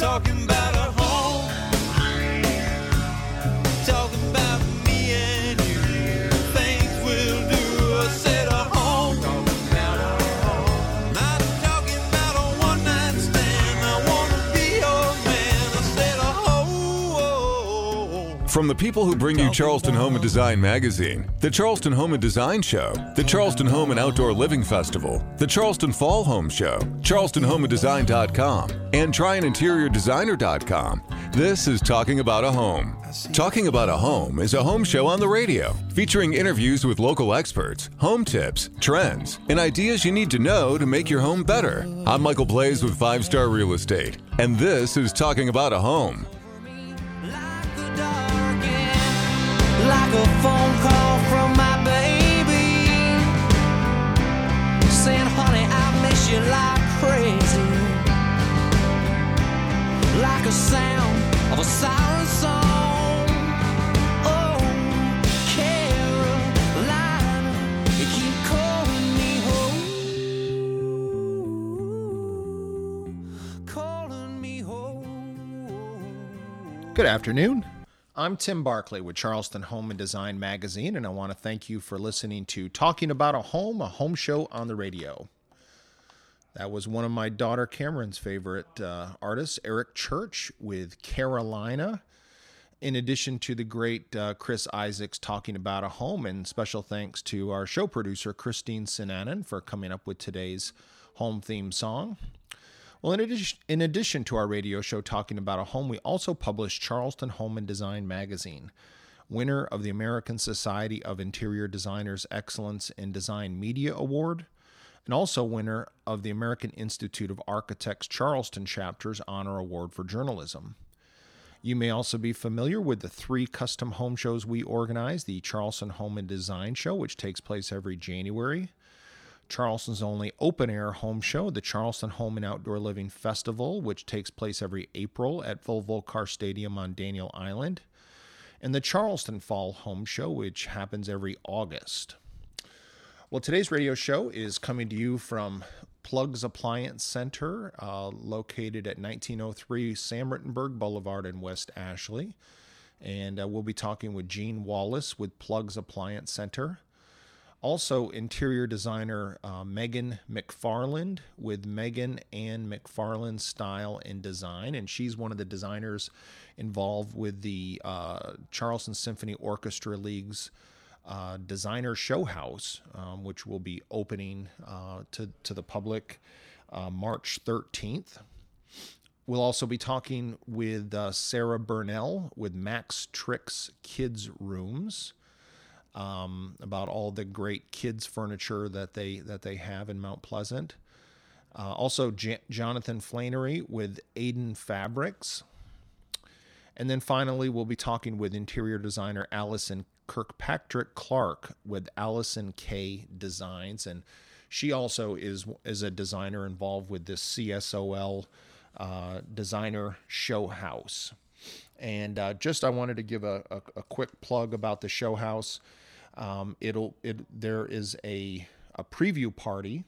talking about a home. Talking about me and you. Things we'll do. I said a home. Talking about a home. Not talking about a one-night stand. I wanna be your man. I said a home. From the people who bring you Charleston Home and Design magazine, the Charleston Home and Design Show, the Charleston Home and Outdoor Living Festival, the Charleston Fall Home Show, charlestonhomeanddesign.com, and tryaniinteriordesigner.com. This is Talking About a Home. Talking About a Home is a home show on the radio, featuring interviews with local experts, home tips, trends, and ideas you need to know to make your home better. I'm Michael Blaze with 5 Star Real Estate, and this is Talking About a Home. Like the dark and like a phone call from my baby, saying, honey, I miss you like crazy. Like a sound of a siren song. Oh, Carolina, you keep calling me home. Calling me home. Good afternoon. I'm Tim Barkley with Charleston Home and Design magazine, and I want to thank you for listening to Talking About a home show on the radio. That was one of my daughter Cameron's favorite artists, Eric Church, with Carolina, in addition to the great Chris Isaacs Talking About a Home, and special thanks to our show producer, Christine Sinanen, for coming up with today's home theme song. Well, in addition to our radio show Talking About a Home, we also publish Charleston Home and Design magazine, winner of the American Society of Interior Designers Excellence in Design Media Award, and also winner of the American Institute of Architects Charleston Chapter's Honor Award for Journalism. You may also be familiar with the 3 custom home shows we organize: the Charleston Home and Design Show, which takes place every January; Charleston's only open-air home show, the Charleston Home and Outdoor Living Festival, which takes place every April at Volvo Stadium on Daniel Island; and the Charleston Fall Home Show, which happens every August. Well, today's radio show is coming to you from Plugs Appliance Center, located at 1903 Sam Rittenberg Boulevard in West Ashley. And we'll be talking with Gene Wallace with Plugs Appliance Center. Also, interior designer Megan McFarland with Megan Ann McFarland Style and Design. And she's one of the designers involved with the Charleston Symphony Orchestra League's Designer Show House, which will be opening to the public March 13th. We'll also be talking with Sarah Burnell with Max Tricks Kids Rooms about all the great kids furniture that they have in Mount Pleasant. Also, Jonathan Flannery with Aiden Fabrics. And then finally, we'll be talking with interior designer Allison Kirkpatrick Clark with Allison K Designs, and she also is a designer involved with this CSOL Designer Show House. And I wanted to give a quick plug about the show house. There is a preview party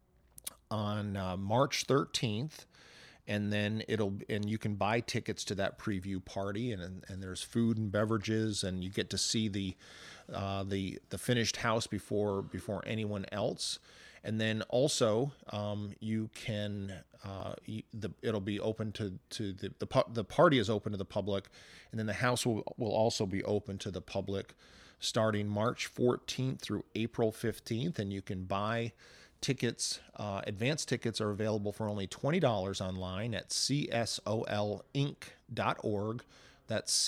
on March 13th. And then you can buy tickets to that preview party, and there's food and beverages, and you get to see the finished house before anyone else. And then also you can it'll be open to the party is open to the public, and then the house will also be open to the public starting March 14th through April 15th, and you can buy tickets. Advanced tickets are available for only $20 online at csolinc.org. That's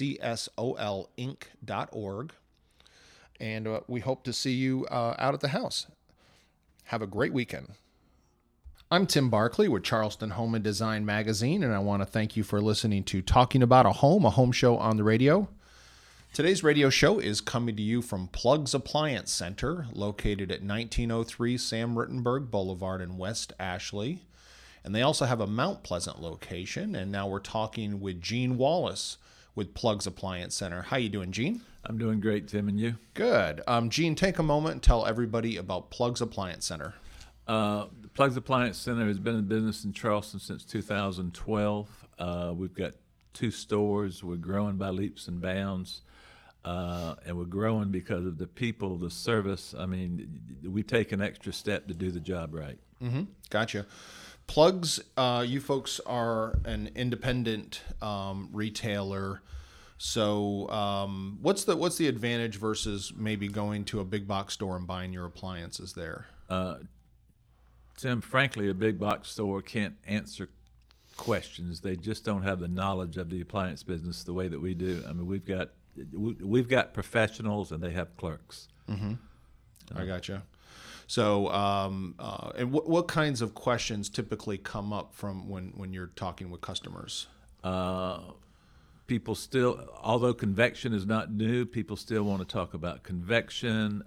csolinc.org. And we hope to see you out at the house. Have a great weekend. I'm Tim Barkley with Charleston Home and Design magazine, and I want to thank you for listening to Talking About a home show on the radio. Today's radio show is coming to you from Plugs Appliance Center, located at 1903 Sam Rittenberg Boulevard in West Ashley. And they also have a Mount Pleasant location. And now we're talking with Gene Wallace with Plugs Appliance Center. How you doing, Gene? I'm doing great, Tim, and you? Good. Gene, take a moment and tell everybody about Plugs Appliance Center. The Plugs Appliance Center has been in business in Charleston since 2012. We've got 2 stores. We're growing by leaps and bounds. And we're growing because of the people, the service. I mean, we take an extra step to do the job right. Mm-hmm. Gotcha. Plugs, you folks are an independent retailer. So what's the advantage versus maybe going to a big box store and buying your appliances there? Tim, frankly, a big box store can't answer questions. They just don't have the knowledge of the appliance business the way that we do. I mean, we've got professionals and they have clerks. Mm-hmm. I gotcha. So, and what kinds of questions typically come up from when you're talking with customers? People still, although convection is not new, people still want to talk about convection.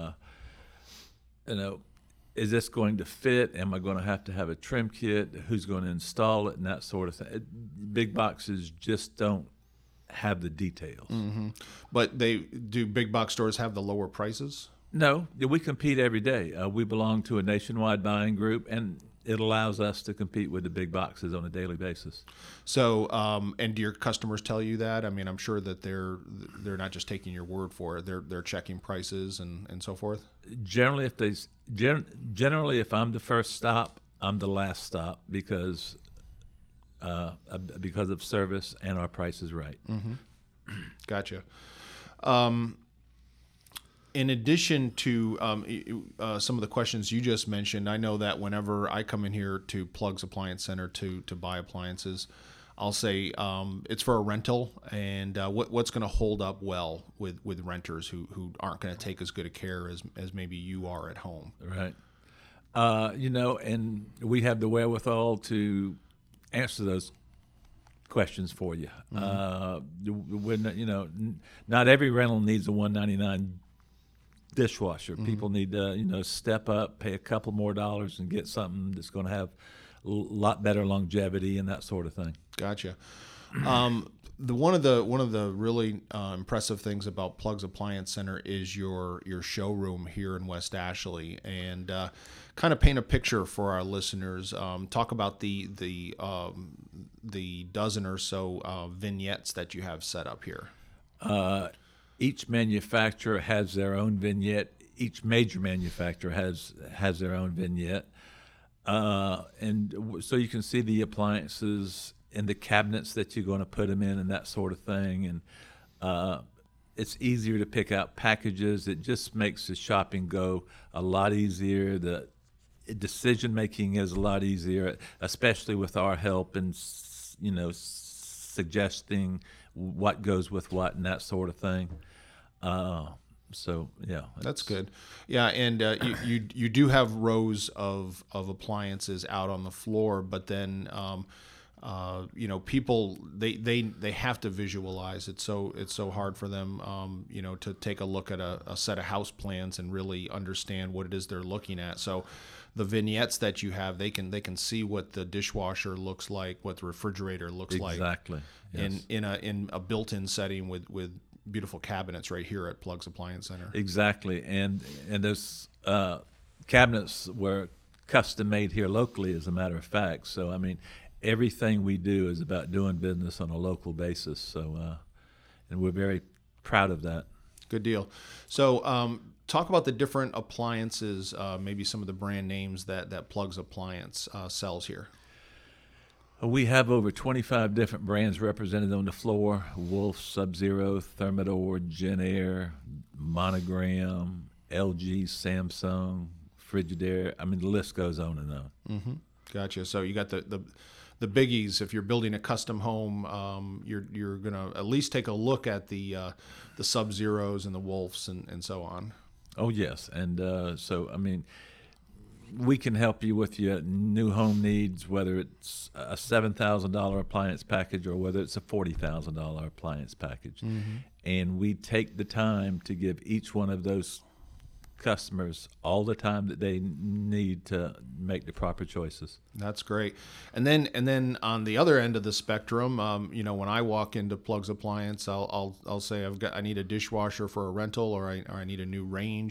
Is this going to fit? Am I going to have a trim kit? Who's going to install it, and that sort of thing? Big boxes just don't have the details. Mm-hmm. But do big box stores have the lower prices? No, we compete every day. We belong to a nationwide buying group, and it allows us to compete with the big boxes on a daily basis. So, and do your customers tell you that? I mean, I'm sure that they're not just taking your word for it. They're checking prices and so forth. Generally, if I'm the first stop, I'm the last stop because of service and our price is right. Mm-hmm. Gotcha. In addition to some of the questions you just mentioned, I know that whenever I come in here to Plugs Appliance Center to buy appliances, I'll say it's for a rental, and what's going to hold up well with renters who aren't going to take as good a care as maybe you are at home. Right. And we have the wherewithal to answer those questions for you. Mm-hmm. Not every rental needs a $199 dishwasher. Mm-hmm. People need to step up, pay a couple more dollars, and get something that's going to have a lot better longevity and that sort of thing. Gotcha. One of the really impressive things about Plugs Appliance Center is your showroom here in West Ashley, and kind of paint a picture for our listeners. Talk about the dozen or so vignettes that you have set up here. Each manufacturer has their own vignette. Each major manufacturer has their own vignette, and so you can see the appliances in the cabinets that you're going to put them in and that sort of thing. And it's easier to pick out packages. It just makes the shopping go a lot easier. The decision making is a lot easier, especially with our help and suggesting what goes with what and that sort of thing. So yeah, that's good. Yeah, and you do have rows of appliances out on the floor, but then people they have to visualize it. So it's so hard for them to take a look at a set of house plans and really understand what it is they're looking at. So the vignettes that you have, they can see what the dishwasher looks like, what the refrigerator looks like. Exactly. Yes. In a built-in setting with beautiful cabinets right here at Plugs Appliance Center. Exactly, and those cabinets were custom made here locally, as a matter of fact. So I mean, everything we do is about doing business on a local basis. So, and we're very proud of that. Good deal. So, talk about the different appliances, maybe some of the brand names that Plugs Appliance sells here. We have over 25 different brands represented on the floor: Wolf, Sub-Zero, Thermador, Genair, Monogram, LG, Samsung, Frigidaire. I mean, the list goes on and on. Mm-hmm. Gotcha. So you got the biggies. If you're building a custom home, you're gonna at least take a look at the Sub-Zeros and the Wolves and so on. Oh yes, and so I mean, we can help you with your new home needs, whether it's a $7,000 appliance package or whether it's a $40,000 appliance package. Mm-hmm. And we take the time to give each one of those customers all the time that they need to make the proper choices. That's great. And then on the other end of the spectrum, when I walk into Plugs Appliance, I'll say I need a dishwasher for a rental, or I need a new range,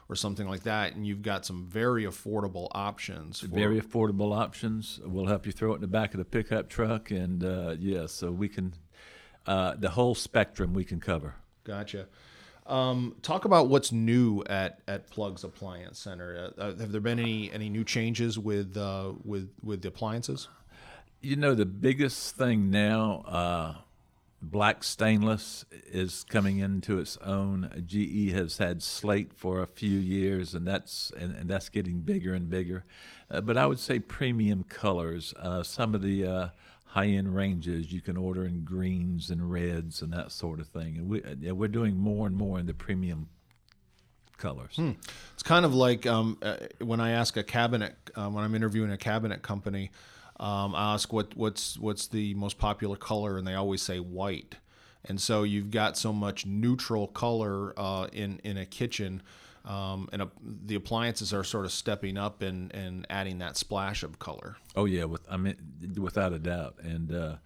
or something like that, and you've got some very affordable options. Very affordable options. We'll help you throw it in the back of the pickup truck, and so we can the whole spectrum we can cover. Gotcha. Talk about what's new at Plug's Appliance Center. Have there been any new changes with the appliances? You know, the biggest thing now, black stainless is coming into its own. GE has had slate for a few years, and that's getting bigger and bigger. But I would say premium colors. Some of the high-end ranges you can order in greens and reds and that sort of thing. And we're doing more and more in the premium colors. It's kind of like when I ask a cabinet, when I'm interviewing a cabinet company, I ask what's the most popular color, and they always say white. And so you've got so much neutral color in a kitchen, and the appliances are sort of stepping up and adding that splash of color. Oh yeah, without a doubt. And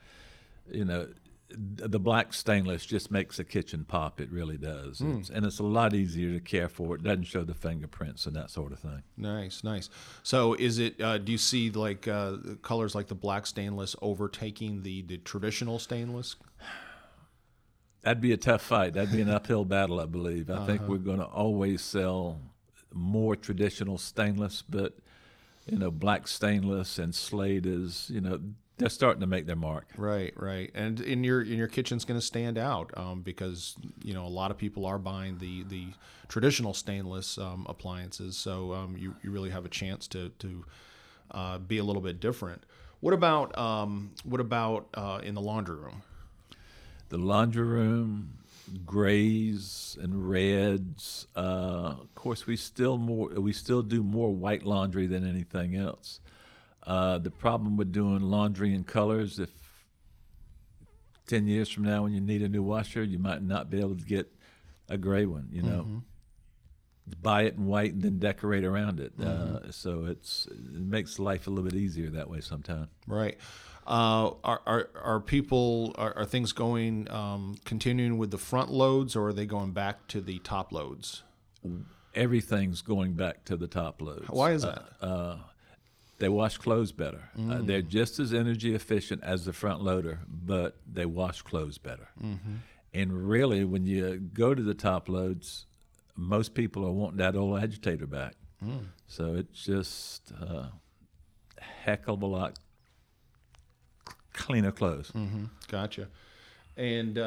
the black stainless just makes a kitchen pop. It really does. And it's a lot easier to care for. It doesn't show the fingerprints and that sort of thing. Nice. So is it, do you see like colors like the black stainless overtaking the traditional stainless? That'd be a tough fight. That'd be an uphill battle, I believe. I think we're going to always sell more traditional stainless, but, black stainless and slate is, they're starting to make their mark. Right. And in your kitchen's going to stand out because a lot of people are buying the traditional stainless appliances, so you really have a chance to be a little bit different. What about in the laundry room? The laundry room, grays and reds. Of course, we still do more white laundry than anything else. The problem with doing laundry in colors, if 10 years from now when you need a new washer, you might not be able to get a gray one, Buy it in white and then decorate around it. So it makes life a little bit easier that way sometimes. Right. Are things going continuing with the front loads, or are they going back to the top loads? Everything's going back to the top loads. Why is that? They wash clothes better. They're just as energy efficient as the front loader, but they wash clothes better. And really, when you go to the top loads, most people are wanting that old agitator back. So it's just a heck of a lot cleaner clothes. Gotcha. And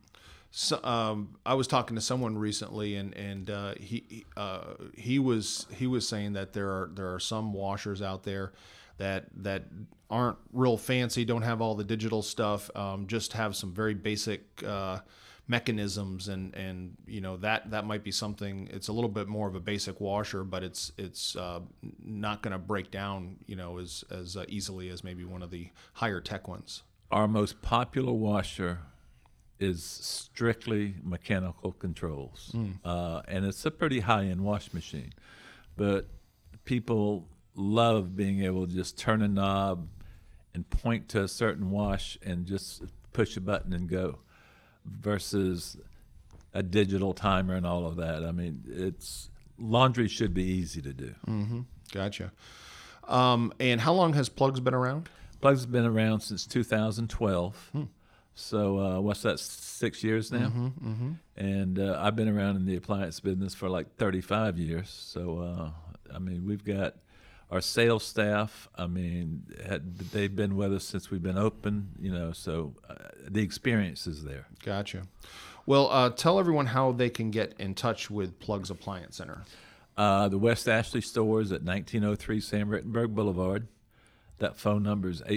I was talking to someone recently, and he was saying that there are some washers out there that aren't real fancy, don't have all the digital stuff, just have some very basic mechanisms, and that might be something. It's a little bit more of a basic washer, but it's not going to break down as easily as maybe one of the higher tech ones. Our most popular washer is strictly mechanical controls, and it's a pretty high-end wash machine, but people love being able to just turn a knob and point to a certain wash and just push a button and go, versus a digital timer and all of that. I mean, laundry should be easy to do. Gotcha. And how long has Plugs been around? Plugs been around since 2012. So what's that, 6 years now? And I've been around in the appliance business for like 35 years. So, we've got our sales staff. They've been with us since we've been open, so the experience is there. Gotcha. Well, tell everyone how they can get in touch with Plugs Appliance Center. The West Ashley store is at 1903 Sam Rittenberg Boulevard. That phone number is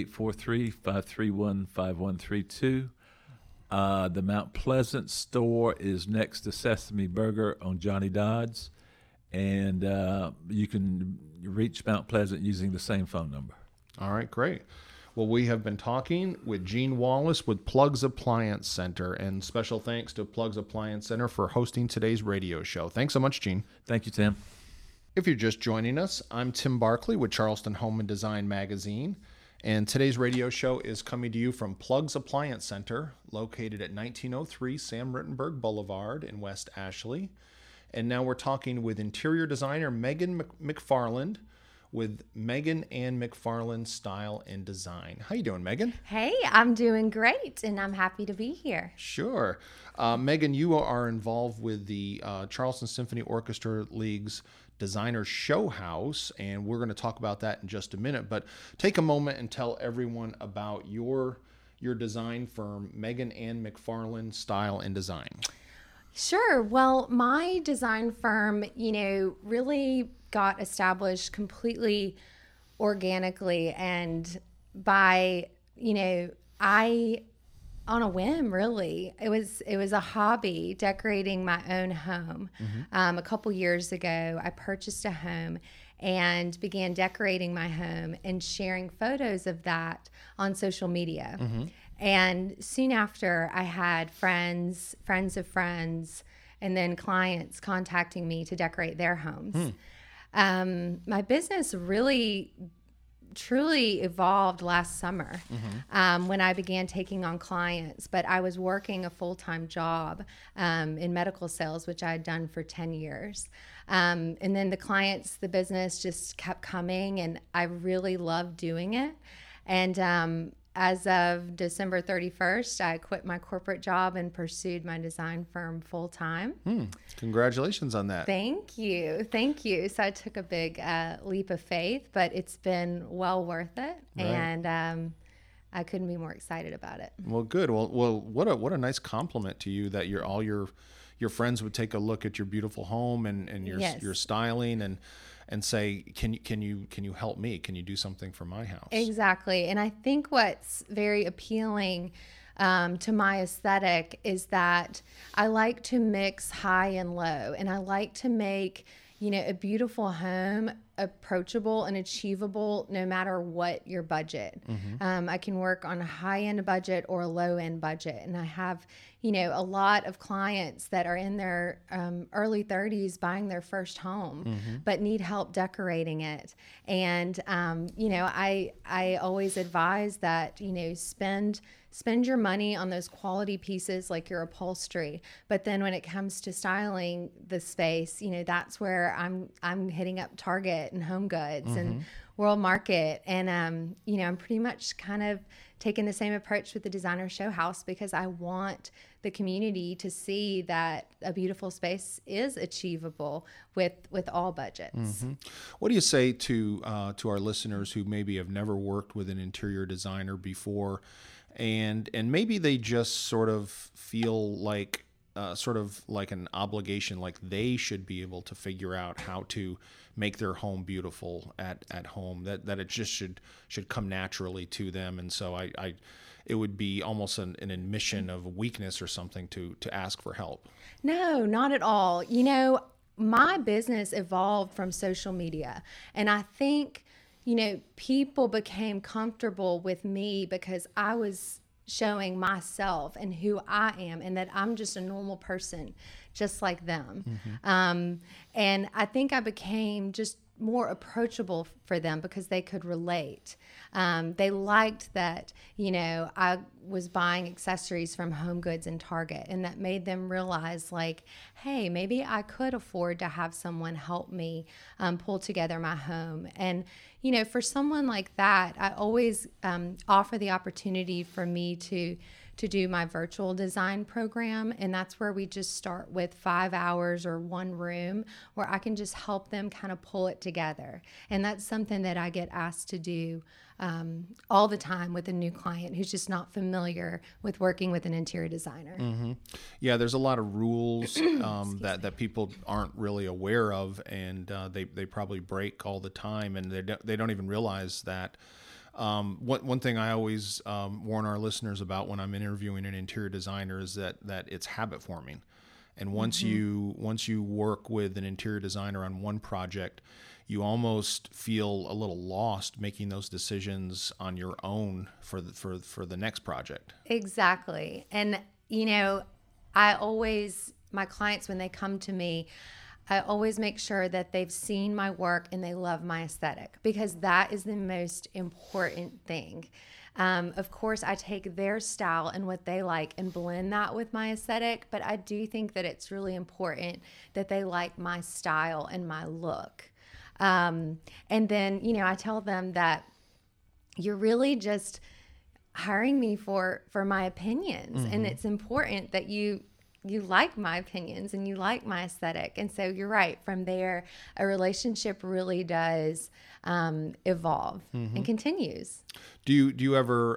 843-531-5132. The Mount Pleasant store is next to Sesame Burger on Johnny Dodds. And you can reach Mount Pleasant using the same phone number. All right, great. Well, we have been talking with Gene Wallace with Plugs Appliance Center, and special thanks to Plugs Appliance Center for hosting today's radio show. Thanks so much, Gene. Thank you, Tim. If you're just joining us, I'm Tim Barkley with Charleston Home and Design Magazine, and today's radio show is coming to you from Plugs Appliance Center, located at 1903 Sam Rittenberg Boulevard in West Ashley. And now we're talking with interior designer Megan McFarland with Megan and McFarland Style and Design. How you doing, Megan? Hey, I'm doing great, and I'm happy to be here. Sure. Megan, you are involved with the Charleston Symphony Orchestra League's Designer Show House, and we're going to talk about that in just a minute. But take a moment and tell everyone about your design firm, Megan and McFarland Style and Design. Sure. Well, my design firm, really got established completely organically and by, on a whim, really. It was a hobby, decorating my own home. A couple years ago, I purchased a home and began decorating my home and sharing photos of that on social media. And soon after, I had friends of friends, and then clients contacting me to decorate their homes. My business really truly evolved last summer when I began taking on clients, but I was working a full-time job in medical sales, which I had done for 10 years. And then the business just kept coming, and I really loved doing it. And as of December 31st, I quit my corporate job and pursued my design firm full time. Congratulations on that. Thank you. So I took a big leap of faith, but it's been well worth it. Right. And I couldn't be more excited about it. Well, good. Well, what a nice compliment to you that all your friends would take a look at your beautiful home and your Yes. your styling and say, can you help me? Can you do something for my house? Exactly. And I think what's very appealing to my aesthetic is that I like to mix high and low, and I like to make, a beautiful home approachable and achievable no matter what your budget. I can work on a high-end budget or a low-end budget. And I have, a lot of clients that are in their early 30s buying their first home, but need help decorating it. And, I always advise that, spend your money on those quality pieces like your upholstery. But then when it comes to styling the space, that's where I'm hitting up Target and Home Goods and World Market. And, I'm pretty much kind of taking the same approach with the Designer Show House, because I want the community to see that a beautiful space is achievable with all budgets. What do you say to our listeners who maybe have never worked with an interior designer before, and maybe they just sort of feel like sort of like an obligation, like they should be able to figure out how to make their home beautiful at home, that it just should come naturally to them. And so it would be almost an admission of weakness or something to ask for help. No, not at all. My business evolved from social media, and I think, people became comfortable with me because I was showing myself and who I am, and that I'm just a normal person just like them. And I think I became just more approachable for them because they could relate. They liked that, I was buying accessories from Home Goods and Target, and that made them realize, like, hey, maybe I could afford to have someone help me pull together my home. And, for someone like that, I always offer the opportunity for me to do my virtual design program. And that's where we just start with 5 hours or one room where I can just help them kind of pull it together. And that's something that I get asked to do all the time with a new client who's just not familiar with working with an interior designer. Yeah, there's a lot of rules that people aren't really aware of, and they probably break all the time, and they don't even realize that. One thing I always warn our listeners about when I'm interviewing an interior designer is that it's habit forming. And once you work with an interior designer on one project, you almost feel a little lost making those decisions on your own for the next project. Exactly. And, my clients, when they come to me, I always make sure that they've seen my work and they love my aesthetic, because that is the most important thing. Of course, I take their style and what they like and blend that with my aesthetic, but I do think that it's really important that they like my style and my look. And then, I tell them that you're really just hiring me for my opinions, and it's important that you like my opinions and you like my aesthetic. And so you're right. From there, a relationship really does evolve and continues. Do you ever,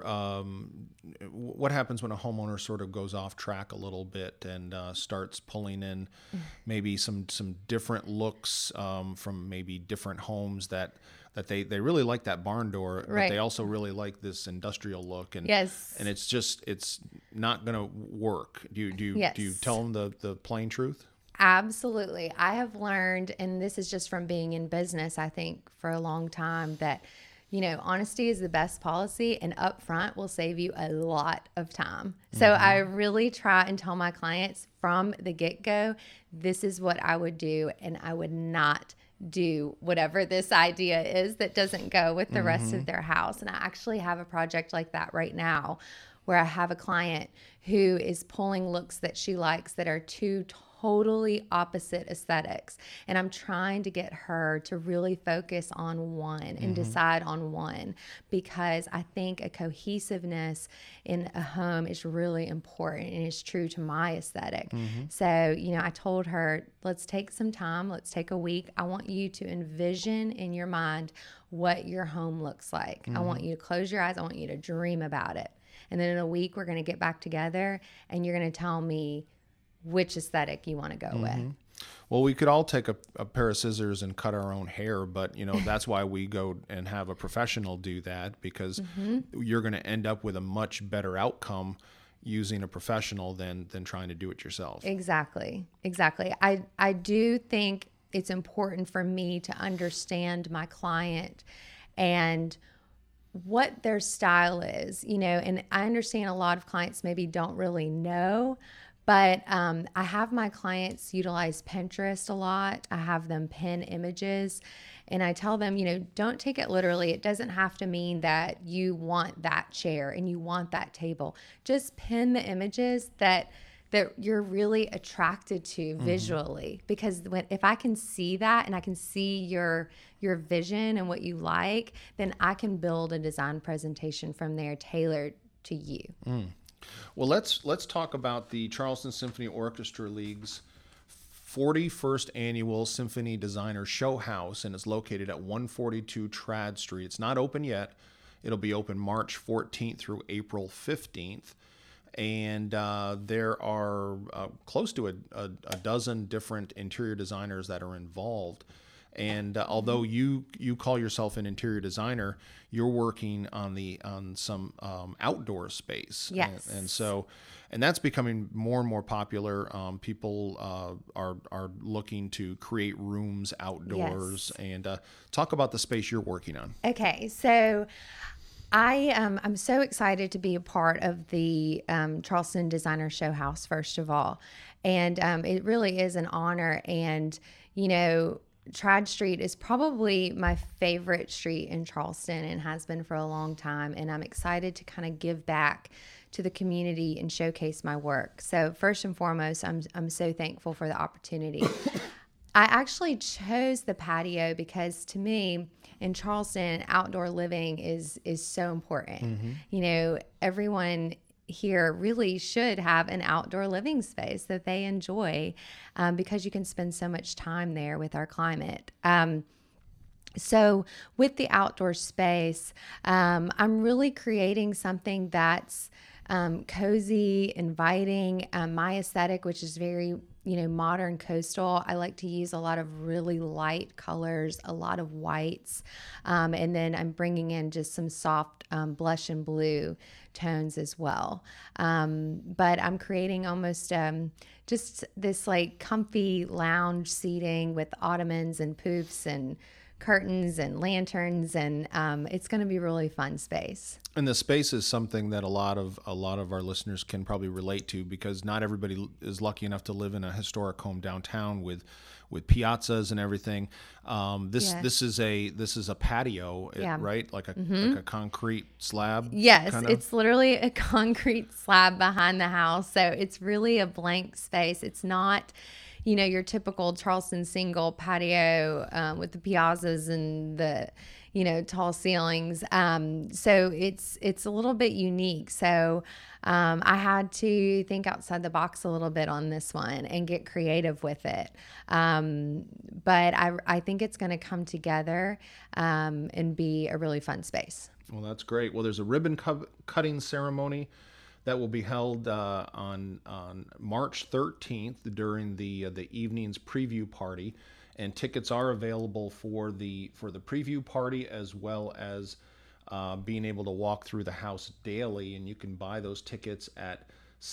what happens when a homeowner sort of goes off track a little bit and starts pulling in maybe some different looks from maybe different homes that they really like that barn door, but Right. they also really like this industrial look, and Yes. and it's not going to work. Do you Yes. tell them the plain truth? Absolutely. I have learned, and this is just from being in business, I think, for a long time, that, honesty is the best policy, and upfront will save you a lot of time. So I really try and tell my clients from the get-go, this is what I would do, and I would not do whatever this idea is that doesn't go with the rest of their house. And I actually have a project like that right now, where I have a client who is pulling looks that she likes that are two totally opposite aesthetics. And I'm trying to get her to really focus on one and decide on one, because I think a cohesiveness in a home is really important and is true to my aesthetic. So, I told her, let's take some time, let's take a week. I want you to envision in your mind what your home looks like. I want you to close your eyes. I want you to dream about it. And then in a week, we're going to get back together and you're going to tell me which aesthetic you want to go with. Well, we could all take a pair of scissors and cut our own hair, but that's why we go and have a professional do that, because you're going to end up with a much better outcome using a professional than trying to do it yourself. Exactly. I do think it's important for me to understand my client and what their style is, and I understand a lot of clients maybe don't really know. But I have my clients utilize Pinterest a lot. I have them pin images, and I tell them, don't take it literally. It doesn't have to mean that you want that chair and you want that table. Just pin the images that you're really attracted to visually, because if I can see that and I can see your vision and what you like, then I can build a design presentation from there tailored to you. Well, let's talk about the Charleston Symphony Orchestra League's 41st annual Symphony Designer Show House, and it's located at 142 Trad Street. It's not open yet. It'll be open March 14th through April 15th. And there are close to a dozen different interior designers that are involved. And although you call yourself an interior designer, you're working on some outdoor space. Yes. And that's becoming more and more popular. People are looking to create rooms outdoors. Yes. And talk about the space you're working on. Okay, so I'm so excited to be a part of the Charleston Designer Show House, first of all. And it really is an honor. And, Trad Street is probably my favorite street in Charleston and has been for a long time. And I'm excited to kind of give back to the community and showcase my work. So first and foremost, I'm so thankful for the opportunity. I actually chose the patio because, to me, in Charleston, outdoor living is so important. Everyone here really should have an outdoor living space that they enjoy, because you can spend so much time there with our climate. So with the outdoor space, I'm really creating something that's cozy, inviting. My aesthetic, which is very modern coastal. I like to use a lot of really light colors, a lot of whites. And then I'm bringing in just some soft blush and blue tones as well. But I'm creating almost just this like comfy lounge seating with ottomans and poofs and curtains and lanterns, and it's going to be a really fun space. And the space is something that a lot of our listeners can probably relate to, because not everybody is lucky enough to live in a historic home downtown with piazzas and everything. This is a patio, right? Like a concrete slab. Yes, kind of? it's literally a concrete slab behind the house, so it's really a blank space. It's not, your typical Charleston single patio with the piazzas and the, tall ceilings. So it's a little bit unique. So I had to think outside the box a little bit on this one and get creative with it. But I think it's going to come together and be a really fun space. Well, that's great. Well, there's a ribbon cutting ceremony that will be held on March 13th during the evening's preview party, and tickets are available for the preview party, as well as being able to walk through the house daily. And you can buy those tickets at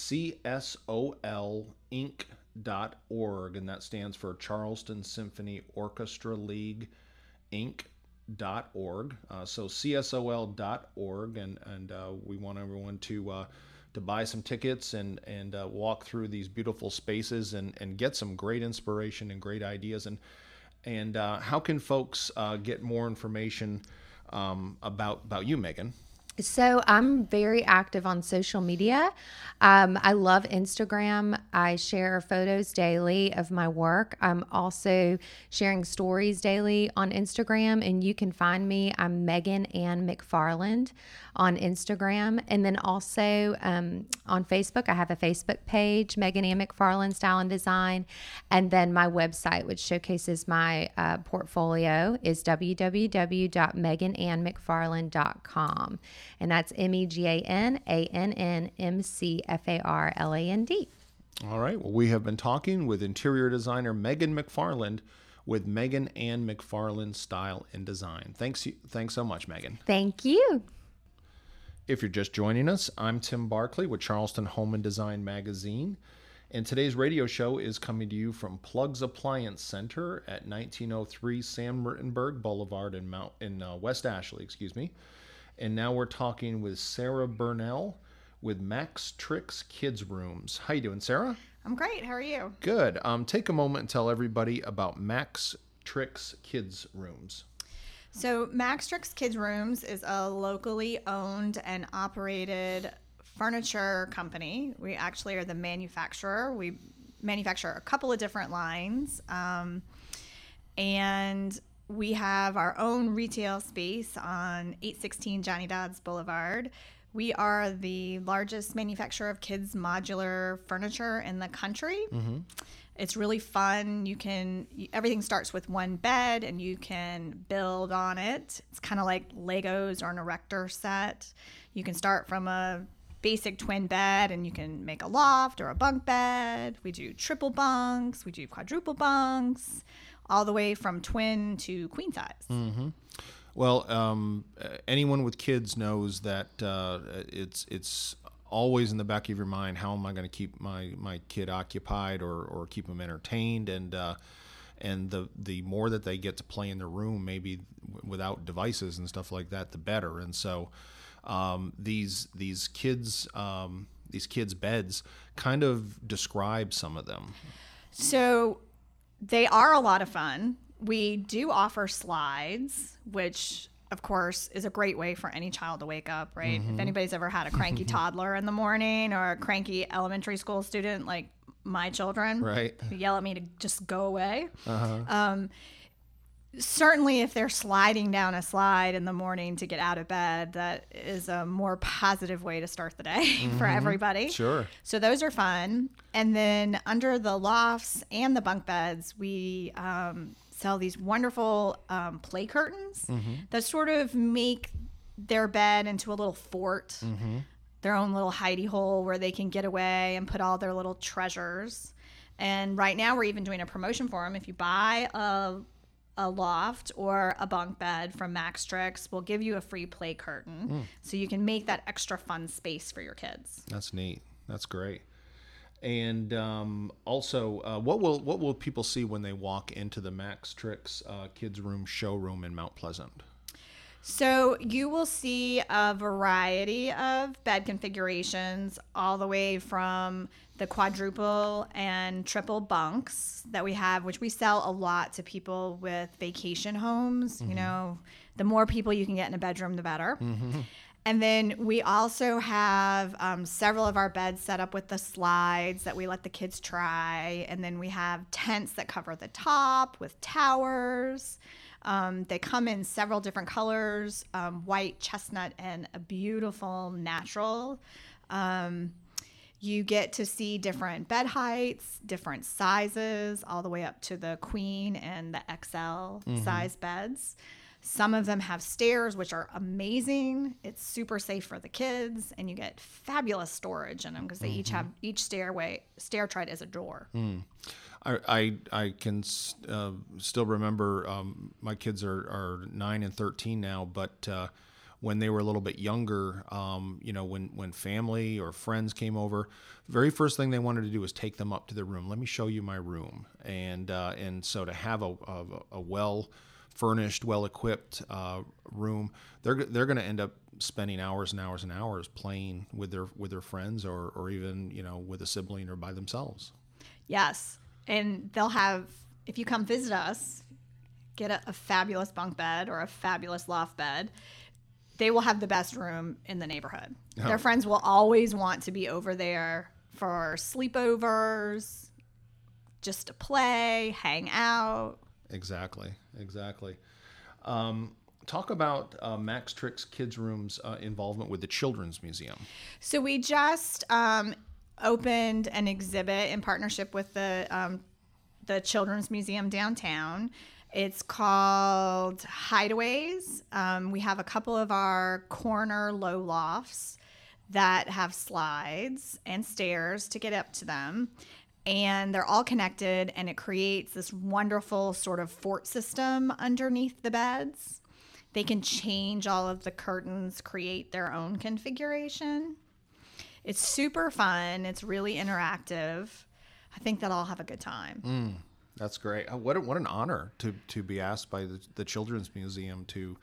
CSOLinc.org, and that stands for Charleston Symphony Orchestra League Inc.org. So CSOL.org, and we want everyone to buy some tickets and walk through these beautiful spaces and get some great inspiration and great ideas. And how can folks get more information about you, Megan? So I'm very active on social media. I love Instagram. I share photos daily of my work. I'm also sharing stories daily on Instagram, and you can find me. I'm Megan Ann McFarland on Instagram. And then also on Facebook, I have a Facebook page, Megan Ann McFarland Style and Design. And then my website, which showcases my portfolio, is www.meganannmcfarland.com. And that's MEGANANNMCFARLAND. All right. Well, we have been talking with interior designer Megan McFarland with Megan Ann McFarland Style and Design. Thanks so much, Megan. Thank you. If you're just joining us, I'm Tim Barkley with Charleston Home and Design Magazine. And today's radio show is coming to you from Plugs Appliance Center at 1903 Sam Rittenberg Boulevard in West Ashley, And now we're talking with Sarah Burnell with Max Tricks Kids Rooms. How you doing, Sarah? I'm great. How are you? Good. Take a moment and tell everybody about Max Tricks Kids Rooms. So Max Tricks Kids Rooms is a locally owned and operated furniture company. We actually are the manufacturer. We manufacture a couple of different lines. And we have our own retail space on 816 Johnny Dodds Boulevard. We are the largest manufacturer of kids' modular furniture in the country. Mm-hmm. It's really fun. Everything starts with one bed, and you can build on it. It's kind of like Legos or an erector set. You can start from a basic twin bed, and you can make a loft or a bunk bed. We do triple bunks. We do quadruple bunks, all the way from twin to queen size. Mm-hmm. Well, anyone with kids knows that it's always in the back of your mind, how am I going to keep my kid occupied or keep them entertained? And the more that they get to play in their room, maybe without devices and stuff like that, the better. And so these kids beds kind of describe some of them. So they are a lot of fun. We do offer slides, which of course is a great way for any child to wake up, right? Mm-hmm. If anybody's ever had a cranky toddler in the morning or a cranky elementary school student like my children, right, who yell at me to just go away. Uh-huh. Certainly if they're sliding down a slide in the morning to get out of bed, that is a more positive way to start the day for everybody. Sure. So those are fun. And then under the lofts and the bunk beds, we sell these wonderful play curtains that sort of make their bed into a little fort, their own little hidey hole where they can get away and put all their little treasures. And right now we're even doing a promotion for them. If you buy a loft or a bunk bed from Max Tricks, we'll give you a free play curtain so you can make that extra fun space for your kids. That's neat. That's great. And also, what will people see when they walk into the Max Tricks Kids Room showroom in Mount Pleasant? So you will see a variety of bed configurations, all the way from the quadruple and triple bunks that we have, which we sell a lot to people with vacation homes. You know, the more people you can get in a bedroom, the better. And then we also have several of our beds set up with the slides that we let the kids try. And then we have tents that cover the top with towers. They come in several different colors, white, chestnut, and a beautiful natural. You get to see different bed heights, different sizes, all the way up to the queen and the XL size beds. Some of them have stairs, which are amazing. It's super safe for the kids, and you get fabulous storage in them because they each have stair tread is a door. I can still remember my kids are 9 and 13 now, but when they were a little bit younger, when family or friends came over, very first thing they wanted to do was take them up to their room. Let me show you my room, and so to have a well furnished, well equipped room, they're going to end up spending hours and hours and hours playing with their friends or even with a sibling or by themselves. Yes. And they'll have, if you come visit us, get a fabulous bunk bed or a fabulous loft bed, they will have the best room in the neighborhood. Oh. Their friends will always want to be over there for sleepovers, just to play, hang out. Exactly. Talk about Max Tricks Kids Room's involvement with the Children's Museum. So we just opened an exhibit in partnership with the Children's Museum downtown. It's called Hideaways. We have a couple of our corner low lofts that have slides and stairs to get up to them. And they're all connected, and it creates this wonderful sort of fort system underneath the beds. They can change all of the curtains, create their own configuration. It's super fun. It's really interactive. I think that I'll have a good time. That's great. What an honor to be asked by the Children's Museum to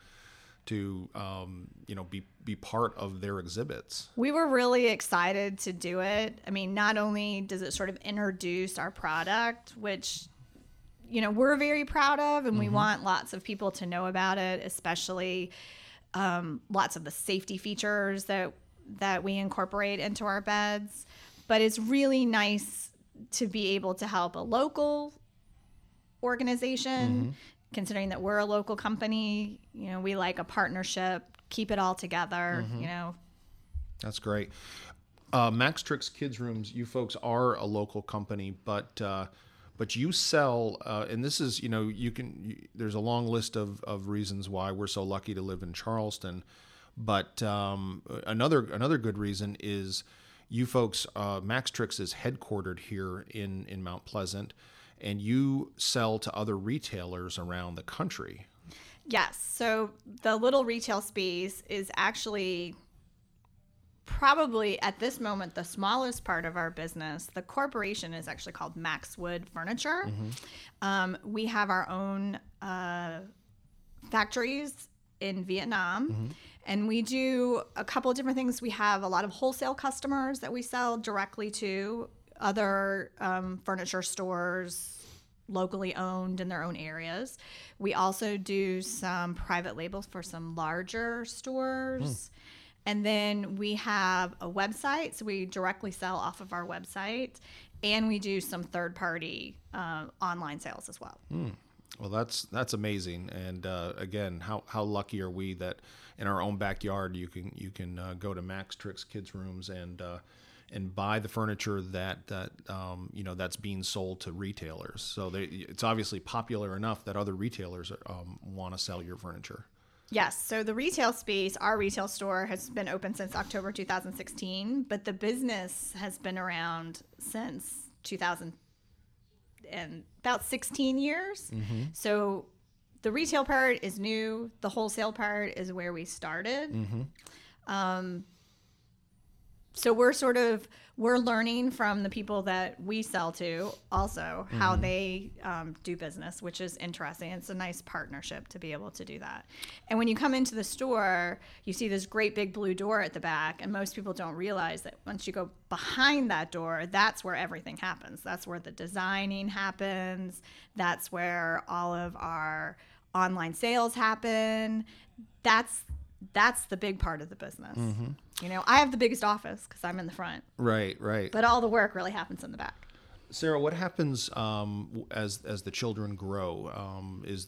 be part of their exhibits. We were really excited to do it. I mean, not only does it sort of introduce our product, which we're very proud of, and we want lots of people to know about it, especially lots of the safety features that we incorporate into our beds. But it's really nice to be able to help a local organization, considering that we're a local company. We like a partnership, keep it all together, That's great. Max Tricks Kids Rooms, you folks are a local company, but you sell, and this is, there's a long list of reasons why we're so lucky to live in Charleston. But another good reason is you folks, Max Tricks is headquartered here in Mount Pleasant, and you sell to other retailers around the country. Yes. So the little retail space is actually probably at this moment the smallest part of our business. The corporation is actually called Maxwood Furniture. We have our own factories in Vietnam. And we do a couple of different things. We have a lot of wholesale customers that we sell directly to, other furniture stores locally owned in their own areas. We also do some private labels for some larger stores. And then we have a website, so we directly sell off of our website. And we do some third-party online sales as well. Well, that's amazing. And again, how lucky are we that in our own backyard you can go to Max Tricks Kids Rooms and buy the furniture that's being sold to retailers. So it's obviously popular enough that other retailers want to sell your furniture. Yes. So the retail space, our retail store, has been open since October 2016, but the business has been around since 2000 and about 16 years. So the retail part is new. The wholesale part is where we started. So we're learning from the people that we sell to also how they do business, which is interesting. It's a nice partnership to be able to do that. And when you come into the store, you see this great big blue door at the back, and most people don't realize that once you go behind that door, that's where everything happens. That's where the designing happens. That's where all of our online sales happen. That's the big part of the business. You know, I have the biggest office because I'm in the front, Right. but all the work really happens in the back. Sarah, what happens as the children grow? Is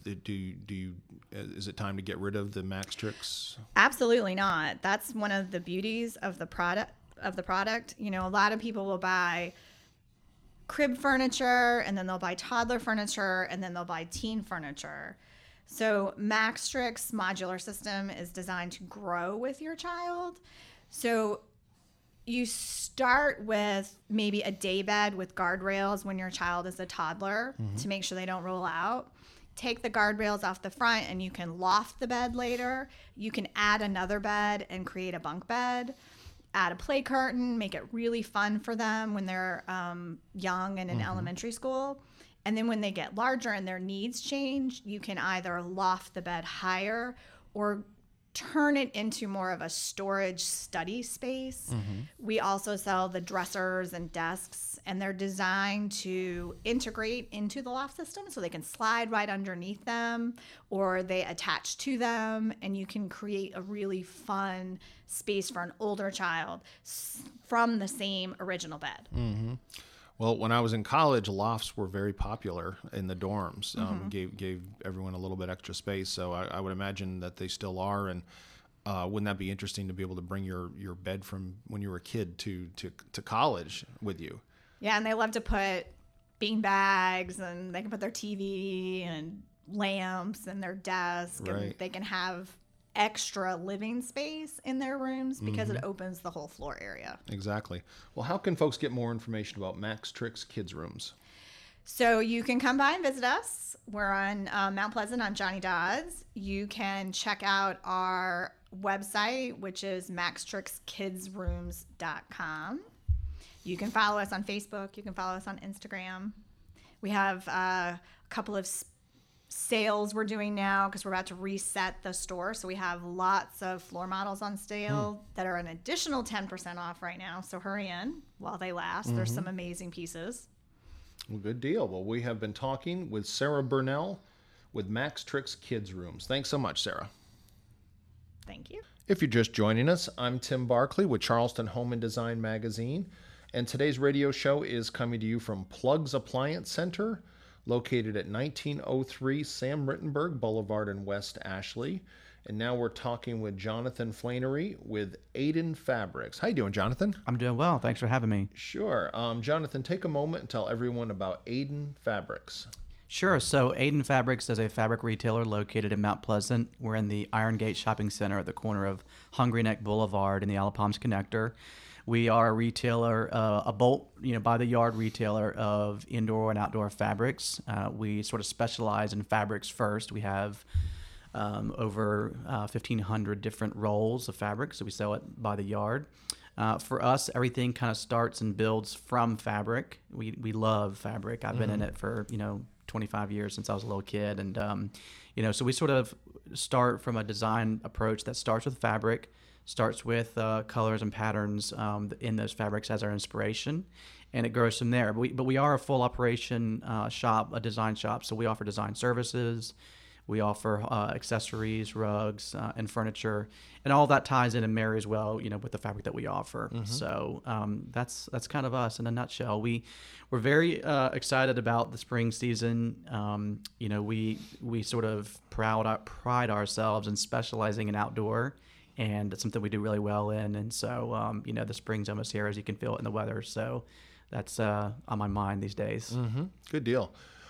it time to get rid of the Max Tricks? Absolutely not. That's one of the beauties of the product. You know, a lot of people will buy crib furniture, and then they'll buy toddler furniture, and then they'll buy teen furniture. So Max Tricks modular system is designed to grow with your child. So you start with maybe a day bed with guardrails when your child is a toddler to make sure they don't roll out. Take the guardrails off the front and you can loft the bed later. You can add another bed and create a bunk bed. Add a play curtain, make it really fun for them when they're young and in elementary school. And then when they get larger and their needs change, you can either loft the bed higher or turn it into more of a storage study space. We also sell the dressers and desks, and they're designed to integrate into the loft system so they can slide right underneath them or they attach to them, and you can create a really fun space for an older child from the same original bed. Well, when I was in college, lofts were very popular in the dorms. Gave everyone a little bit extra space. So I would imagine that they still are. And wouldn't that be interesting to be able to bring your bed from when you were a kid to college with you? Yeah, and they love to put bean bags, and they can put their TV and lamps and their desk, and they can have extra living space in their rooms because it opens the whole floor area. Exactly. Well, how can folks get more information about Max Tricks Kids Rooms? So you can come by and visit us. We're on Mount Pleasant on Johnny Dodds. You can check out our website, which is maxtrickskidsrooms.com. You can follow us on Facebook. You can follow us on Instagram. We have a couple of sales we're doing now because we're about to reset the store. So we have lots of floor models on sale that are an additional 10% off right now. So hurry in while they last. There's some amazing pieces. Well, good deal. Well, we have been talking with Sarah Burnell with Max Tricks Kids Rooms. Thanks so much, Sarah. Thank you. If you're just joining us, I'm Tim Barkley with Charleston Home and Design Magazine. And today's radio show is coming to you from Plugs Appliance Center, located at 1903 Sam Rittenberg Boulevard in West Ashley. And now we're talking with Jonathan Flanery with Aiden Fabrics. How you doing, Jonathan? I'm doing well. Thanks for having me. Sure. Jonathan, take a moment and tell everyone about Aiden Fabrics. Sure. So Aiden Fabrics is a fabric retailer located in Mount Pleasant. We're in the Iron Gate Shopping Center at the corner of Hungry Neck Boulevard and the Alapalms Connector. We are a retailer, a bulk, by the yard retailer of indoor and outdoor fabrics. We sort of specialize in fabrics first. We have over 1,500 different rolls of fabric, so we sell it by the yard. For us, everything kind of starts and builds from fabric. We love fabric. I've been in it for 25 years since I was a little kid, and so we sort of start from a design approach that starts with fabric. Starts with colors and patterns in those fabrics as our inspiration, and it grows from there. But we are a full operation shop, a design shop, so we offer design services, we offer accessories, rugs, and furniture, and all that ties in and marries well, with the fabric that we offer. So that's kind of us in a nutshell. We're very excited about the spring season. We sort of pride ourselves in specializing in outdoor. And it's something we do really well in. And so, the spring's almost here, as you can feel it in the weather. So that's on my mind these days. Good deal.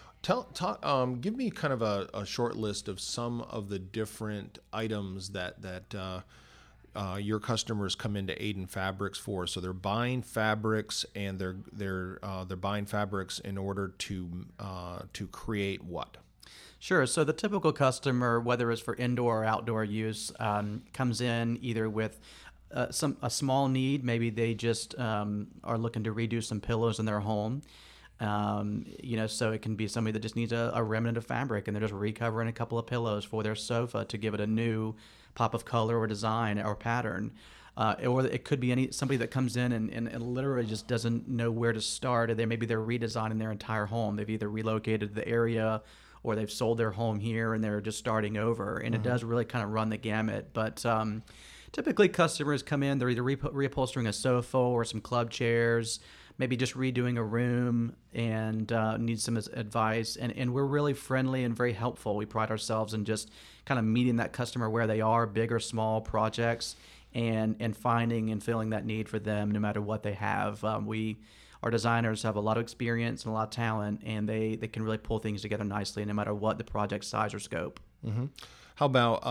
Give me kind of a short list of some of the different items that your customers come into Aiden Fabrics for. So they're buying fabrics, and they're buying fabrics in order to create what? Sure. So the typical customer, whether it's for indoor or outdoor use, comes in either with a small need. Maybe they just are looking to redo some pillows in their home. So it can be somebody that just needs a remnant of fabric, and they're just recovering a couple of pillows for their sofa to give it a new pop of color or design or pattern. Or it could be somebody that comes in and literally just doesn't know where to start. Or maybe they're redesigning their entire home. They've either relocated to the area or they've sold their home here and they're just starting over. And it does really kind of run the gamut. But typically customers come in, they're either reupholstering a sofa or some club chairs, maybe just redoing a room and need some advice. And we're really friendly and very helpful. We pride ourselves in just kind of meeting that customer where they are, big or small projects, and finding and filling that need for them no matter what they have. Our designers have a lot of experience and a lot of talent, and they can really pull things together nicely no matter what the project size or scope. Mm-hmm. How about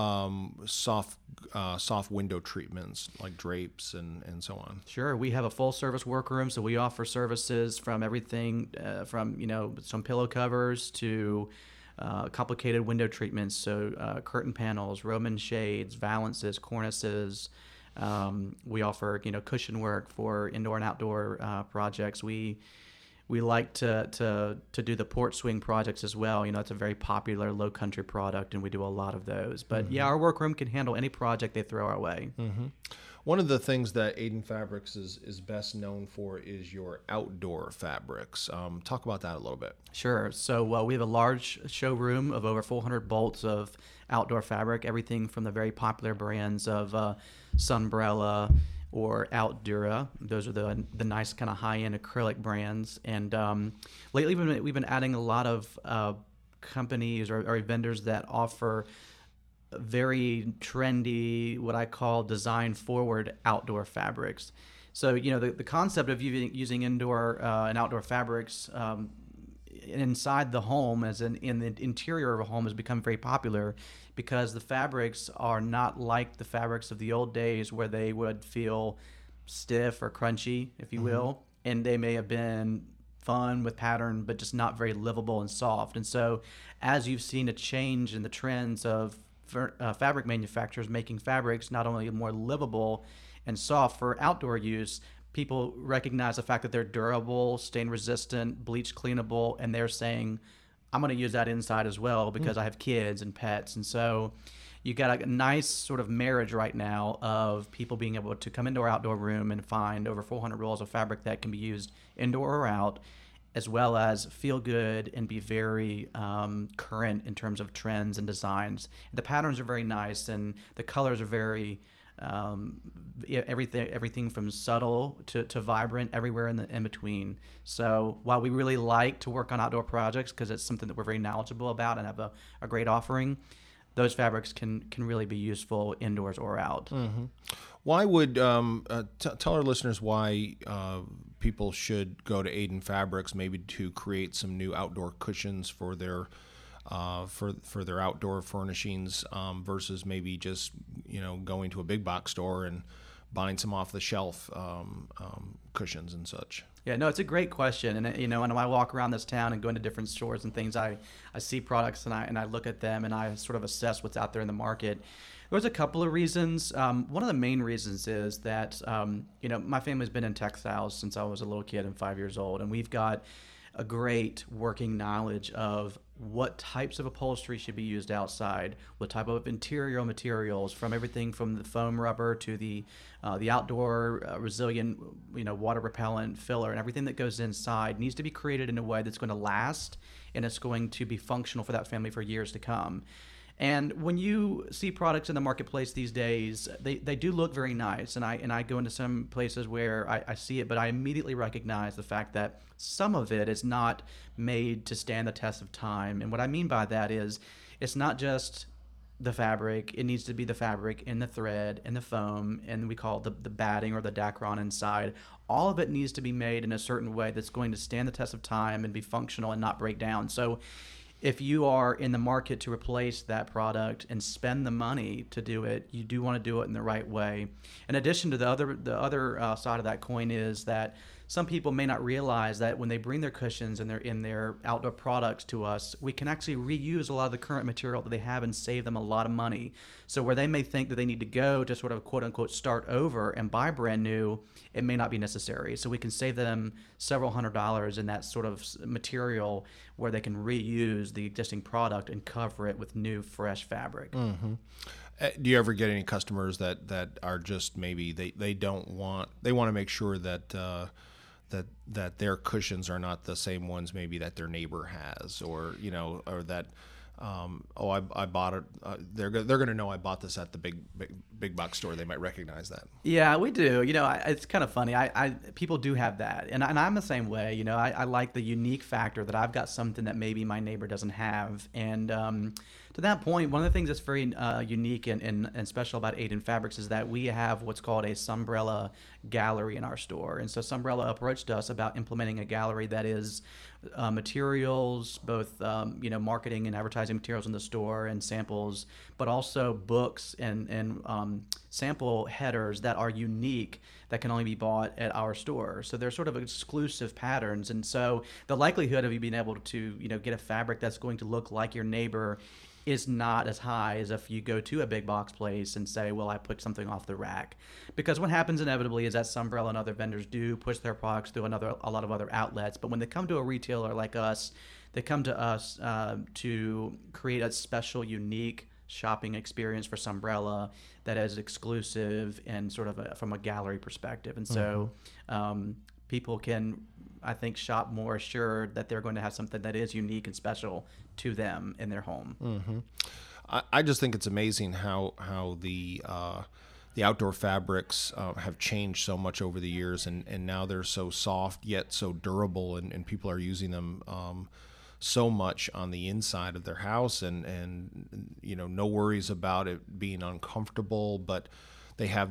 soft window treatments like drapes and so on? Sure, we have a full service workroom, so we offer services from everything from some pillow covers to complicated window treatments, so curtain panels, Roman shades, valances, cornices. We offer cushion work for indoor and outdoor projects. We like to do the porch swing projects as well. It's a very popular low country product, and we do a lot of those. But our workroom can handle any project they throw our way. Mm-hmm. One of the things that Aiden Fabrics is best known for is your outdoor fabrics. Talk about that a little bit. Sure. So we have a large showroom of over 400 bolts of outdoor fabric, everything from the very popular brands of Sunbrella or Outdura. Those are the nice kind of high-end acrylic brands. And lately we've been adding a lot of companies or vendors that offer very trendy, what I call design-forward outdoor fabrics. So, the concept of using indoor and outdoor fabrics inside the home, as in the interior of a home, has become very popular because the fabrics are not like the fabrics of the old days where they would feel stiff or crunchy, if you will, and they may have been fun with pattern, but just not very livable and soft. And so as you've seen a change in the trends of fabric manufacturers making fabrics not only more livable and soft for outdoor use, people recognize the fact that they're durable, stain resistant, bleach cleanable, and they're saying, I'm going to use that inside as well because I have kids and pets. And so you got a nice sort of marriage right now of people being able to come into our outdoor room and find over 400 rolls of fabric that can be used indoor or out, as well as feel good and be very current in terms of trends and designs. The patterns are very nice, and the colors are very everything from subtle to vibrant, everywhere in between. So while we really like to work on outdoor projects because it's something that we're very knowledgeable about and have a great offering, those fabrics can really be useful indoors or out. Mm-hmm. Why would tell our listeners why people should go to Aiden Fabrics maybe to create some new outdoor cushions for their outdoor furnishings versus maybe just going to a big box store and buying some off the shelf cushions and such. Yeah, no, it's a great question. And when I walk around this town and go into different stores and things, I see products and I look at them and I sort of assess what's out there in the market. There's a couple of reasons. One of the main reasons is that my family's been in textiles since I was a little kid and 5 years old, and we've got a great working knowledge of what types of upholstery should be used outside, what type of interior materials, from everything from the foam rubber to the outdoor resilient, water repellent filler, and everything that goes inside needs to be created in a way that's going to last and it's going to be functional for that family for years to come. And when you see products in the marketplace these days, they do look very nice. And I go into some places where I see it, but I immediately recognize the fact that some of it is not made to stand the test of time. And what I mean by that is it's not just the fabric. It needs to be the fabric and the thread and the foam, and we call it the batting or the Dacron inside. All of it needs to be made in a certain way that's going to stand the test of time and be functional and not break down. So if you are in the market to replace that product and spend the money to do it, you do want to do it in the right way. In addition to the other side of that coin is that some people may not realize that when they bring their cushions and their outdoor products to us, we can actually reuse a lot of the current material that they have and save them a lot of money. So where they may think that they need to go to sort of quote unquote start over and buy brand new, it may not be necessary. So we can save them several $100s in that sort of material where they can reuse the existing product and cover it with new fresh fabric. Do you ever get any customers that are just maybe they want to make sure that that their cushions are not the same ones maybe that their neighbor has, or or that I bought it. They're going to know I bought this at the big box store. They might recognize that. Yeah, we do. It's kind of funny. I people do have that, and I'm the same way. I like the unique factor that I've got something that maybe my neighbor doesn't have, and to that point, one of the things that's very unique and special about Aiden Fabrics is that we have what's called a Sunbrella gallery in our store. And so Sunbrella approached us about implementing a gallery that is materials, both marketing and advertising materials in the store and samples, but also books and sample headers that are unique that can only be bought at our store. So they're sort of exclusive patterns. And so the likelihood of you being able to get a fabric that's going to look like your neighbor is not as high as if you go to a big box place and say, well, I put something off the rack. Because what happens inevitably is that Sunbrella and other vendors do push their products through a lot of other outlets. But when they come to a retailer like us, they come to us to create a special, unique shopping experience for Sunbrella that is exclusive and sort of from a gallery perspective. And so people can, I think, shop more assured that they're going to have something that is unique and special to them in their home. I just think it's amazing how the outdoor fabrics have changed so much over the years, and now they're so soft yet so durable, and people are using them so much on the inside of their house, and no worries about it being uncomfortable, but they have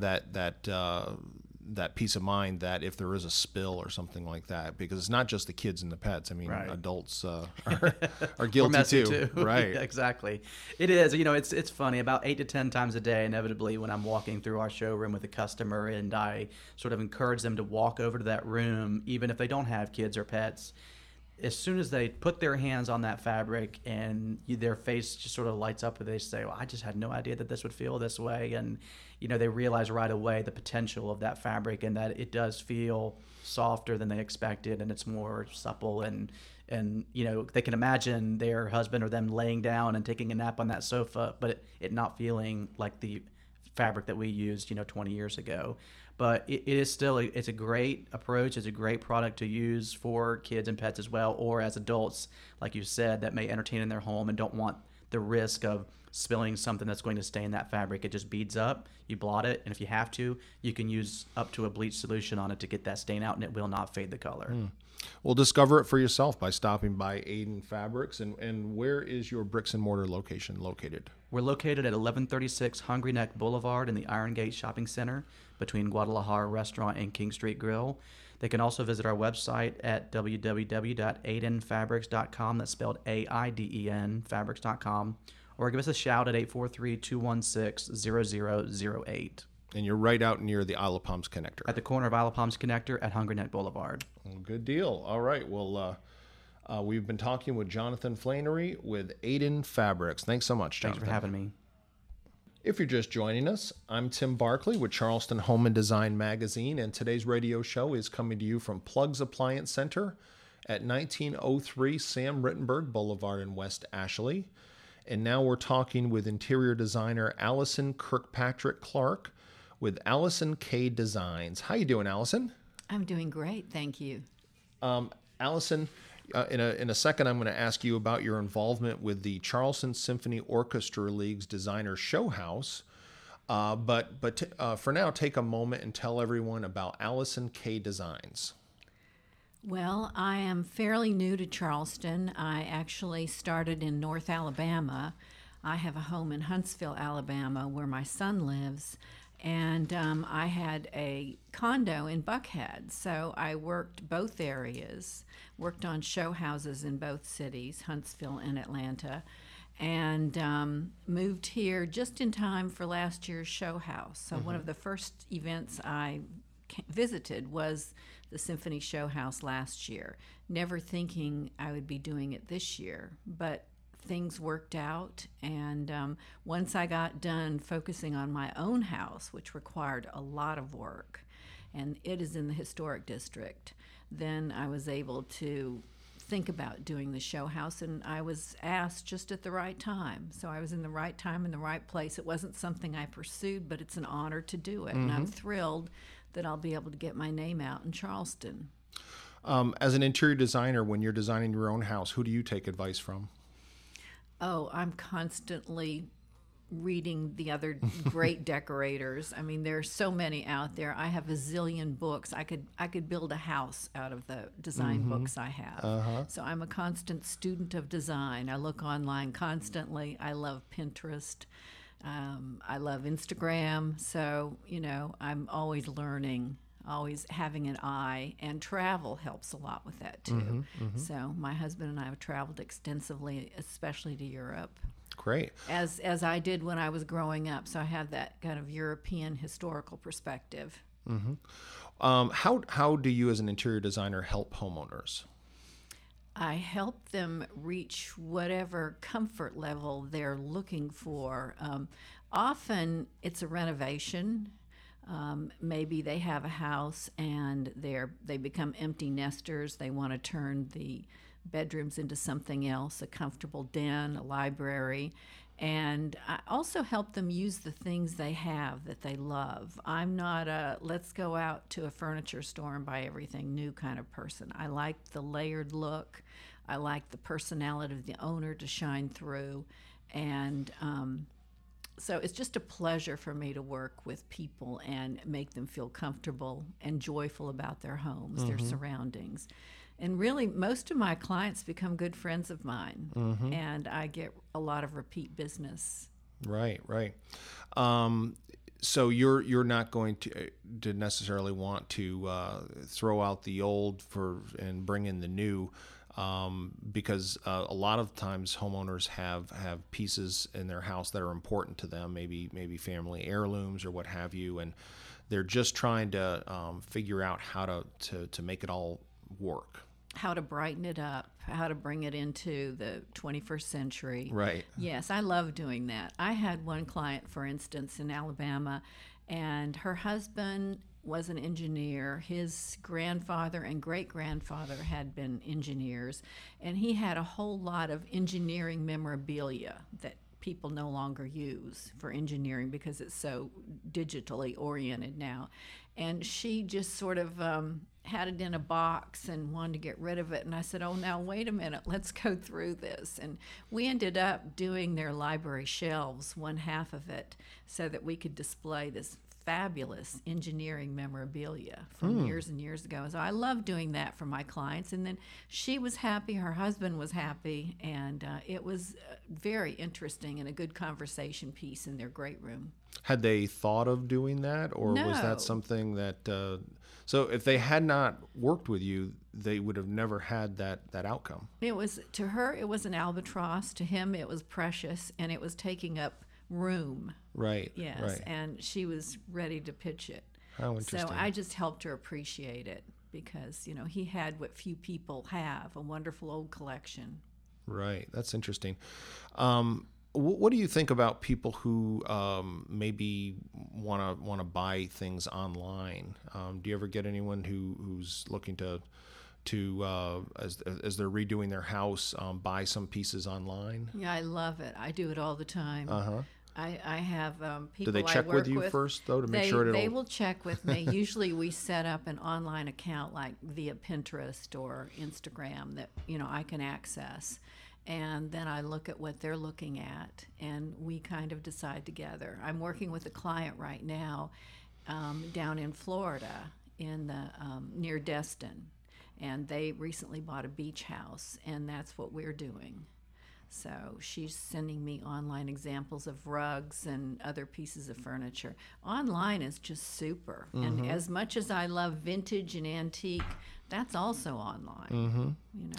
that peace of mind that if there is a spill or something like that, because it's not just the kids and the pets. I mean, right. Adults are guilty too. Right. Yeah, exactly. It is. It's funny. About 8 to 10 times a day, inevitably, when I'm walking through our showroom with a customer, and I sort of encourage them to walk over to that room, even if they don't have kids or pets. As soon as they put their hands on that fabric and their face just sort of lights up, and they say, well, I just had no idea that this would feel this way. And, they realize right away the potential of that fabric, and that it does feel softer than they expected, and it's more supple, and they can imagine their husband or them laying down and taking a nap on that sofa, but it not feeling like the fabric that we used, 20 years ago. But it is still, it's a great approach. It's a great product to use for kids and pets as well, or as adults, like you said, that may entertain in their home and don't want the risk of spilling something that's going to stain that fabric. It just beads up, you blot it, and if you have to, you can use up to a bleach solution on it to get that stain out, and it will not fade the color. Well, discover it for yourself by stopping by Aiden Fabrics. And where is your bricks and mortar location located? We're located at 1136 Hungry Neck Boulevard in the Iron Gate Shopping Center between Guadalajara Restaurant and King Street Grill. They can also visit our website at www.aidenfabrics.com. That's spelled AIDEN, fabrics.com. Or give us a shout at 843-216-0008. And you're right out near the Isle of Palms connector. At the corner of Isle of Palms connector at Hungry Neck Boulevard. Well, good deal. All right. Well, we've been talking with Jonathan Flannery with Aiden Fabrics. Thanks so much, Jonathan. Thanks for having me. If you're just joining us, I'm Tim Barkley with Charleston Home and Design Magazine, and today's radio show is coming to you from Plugs Appliance Center at 1903 Sam Rittenberg Boulevard in West Ashley. And now we're talking with interior designer Allison Kirkpatrick Clark with Allison K Designs. How you doing, Allison? I'm doing great, thank you. Allison, in a second, I'm going to ask you about your involvement with the Charleston Symphony Orchestra League's Designer Show House. But for now, take a moment and tell everyone about Allison K Designs. Well, I am fairly new to Charleston. I actually started in North Alabama. I have a home in Huntsville, Alabama, where my son lives. And I had a condo in Buckhead, so I worked both areas, worked on show houses in both cities, Huntsville and Atlanta, and moved here just in time for last year's show house. So one of the first events I visited was the Symphony Show House last year, never thinking I would be doing it this year. But things worked out, and once I got done focusing on my own house, which required a lot of work, and it is in the historic district, then I was able to think about doing the show house, and I was asked just at the right time. So I was in the right time in the right place. It wasn't something I pursued, but it's an honor to do it, and I'm thrilled that I'll be able to get my name out in Charleston. As an interior designer, when you're designing your own house, who do you take advice from? Oh, I'm constantly reading the other great decorators. I mean, there are so many out there. I have a zillion books. I could build a house out of the design books I have. So I'm a constant student of design. I look online constantly. I love Pinterest. I love Instagram. So, I'm always learning, always having an eye, and travel helps a lot with that too. So my husband and I have traveled extensively, especially to Europe. Great. As I did when I was growing up, so I have that kind of European historical perspective. How do you, as an interior designer, help homeowners? I help them reach whatever comfort level they're looking for. Often it's a renovation. Maybe they have a house and they become empty nesters. They want to turn the bedrooms into something else, a comfortable den, a library. And I also help them use the things they have that they love. I'm not a let's go out to a furniture store and buy everything new kind of person. I like the layered look. I like the personality of the owner to shine through. And so it's just a pleasure for me to work with people and make them feel comfortable and joyful about their homes, their surroundings. And really, most of my clients become good friends of mine, and I get a lot of repeat business. Right. So you're not going to necessarily want to throw out the old and bring in the new, because a lot of times homeowners have pieces in their house that are important to them, maybe family heirlooms or what have you, and they're just trying to figure out how to make it all work. How to brighten it up, how to bring it into the 21st century. Right. Yes, I love doing that. I had one client, for instance, in Alabama, and her husband was an engineer. His grandfather and great-grandfather had been engineers, and he had a whole lot of engineering memorabilia that people no longer use for engineering because it's so digitally oriented now. And she just sort of had it in a box and wanted to get rid of it. And I said, oh, now wait a minute, let's go through this. And we ended up doing their library shelves, one half of it, so that we could display this fabulous engineering memorabilia from years and years ago. So I love doing that for my clients. And then she was happy, her husband was happy, and it was very interesting and a good conversation piece in their great room. Had they thought of doing that, or was No. that something that? So if they had not worked with you, they would have never had that outcome. It was, to her, it was an albatross. To him, it was precious, and it was taking up room. Right. Yes, Right. and she was ready to pitch it. How interesting. So I just helped her appreciate it because, he had what few people have, a wonderful old collection. Right. That's interesting. What do you think about people who maybe want to buy things online? Do you ever get anyone who's looking to as they're redoing their house, buy some pieces online? Yeah, I love it. I do it all the time. I have people Do they check I work with you first, though, to make sure they it'll... will check with me. Usually we set up an online account like via Pinterest or Instagram that, I can access. And then I look at what they're looking at, and we kind of decide together. I'm working with a client right now down in Florida in the near Destin, and they recently bought a beach house, and that's what we're doing. So she's sending me online examples of rugs and other pieces of furniture. Online is just super. And as much as I love vintage and antique, that's also online.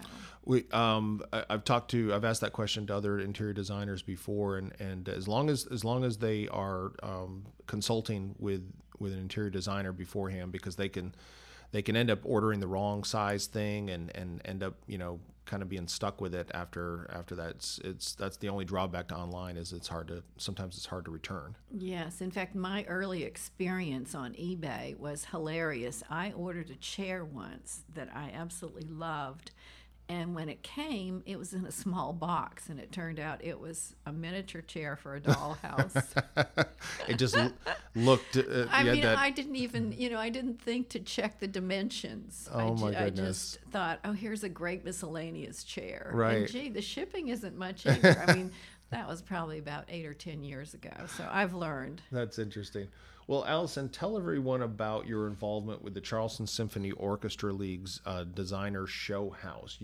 I've asked that question to other interior designers before, and as long as they are consulting with an interior designer beforehand, because they can end up ordering the wrong size thing and end up, kind of being stuck with it after that. That's the only drawback to online, is sometimes it's hard to return. Yes. In fact, my early experience on eBay was hilarious. I ordered a chair once that I absolutely loved. And when it came, it was in a small box, and it turned out it was a miniature chair for a dollhouse. It just looked. I didn't even, I didn't think to check the dimensions. Oh, my I goodness. just thought, oh, here's a great miscellaneous chair. Right. And gee, the shipping isn't much either. I mean, that was probably about 8 or 10 years ago. So I've learned. That's interesting. Well, Allison, tell everyone about your involvement with the Charleston Symphony Orchestra League's designer show house.